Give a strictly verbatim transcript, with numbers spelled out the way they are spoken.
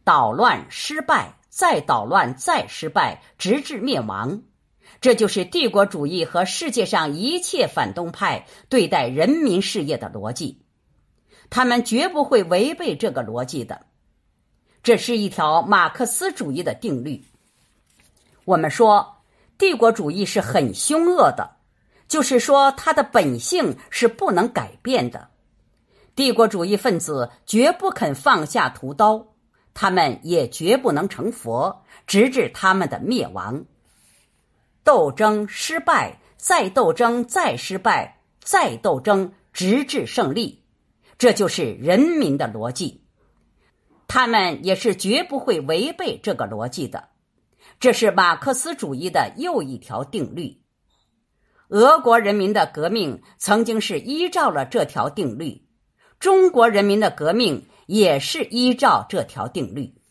捣乱失败，再捣乱再失败，直至灭亡。这就是帝国主义和世界上一切反动派对待人民事业的逻辑，他们绝不会违背这个逻辑的。这是一条马克思主义的定律。我们说帝国主义是很凶恶的，就是说它的本性是不能改变的。帝国主义分子绝不肯放下屠刀，他们也绝不能成佛，直至他们的灭亡。斗争失败，再斗争再失败，再斗争直至胜利，这就是人民的逻辑。他们也是绝不会违背这个逻辑的。这是马克思主义的又一条定律。俄国人民的革命曾经是依照了这条定律，中国人民的革命也是依照这条定律。